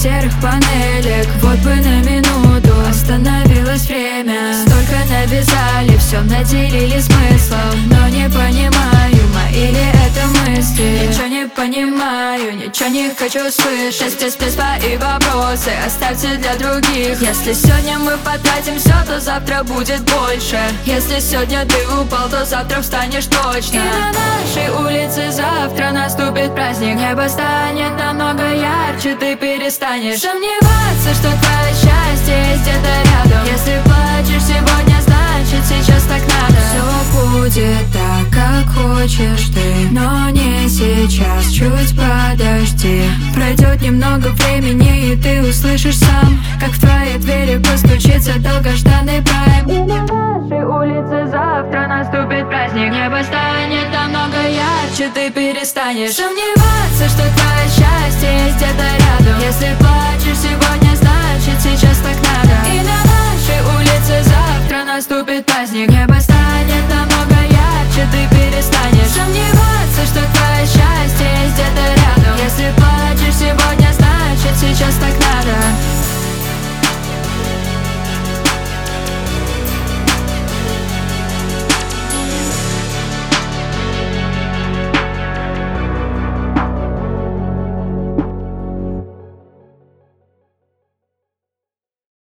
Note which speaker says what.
Speaker 1: серых панелек. Вот бы на минуту остановилось время. Столько навязали, все наделили смыслом, но не понимаю, мои ли это мысли. Ничего не понимаю, ничего не хочу слышать. Без свои вопросы оставьте для других. Если сегодня мы потратим все, то завтра будет больше. Если сегодня ты упал, то завтра встанешь точно. И на нашей улице завтра наступит праздник. Небо станет намного ярче, ты перестанешь сомневаться, что твое счастье есть где-то рядом. Если плачешь сегодня, значит сейчас так надо. Все будет так, как хочешь ты, но не сейчас, чуть подожди. Пройдет немного времени, и ты услышишь сам, как в твоей двери постучится долгожданный прайм. И на нашей улице завтра наступит праздник. Небо станет намного ярче, ты перестанешь сомневаться, что твое счастье есть где-то рядом. Если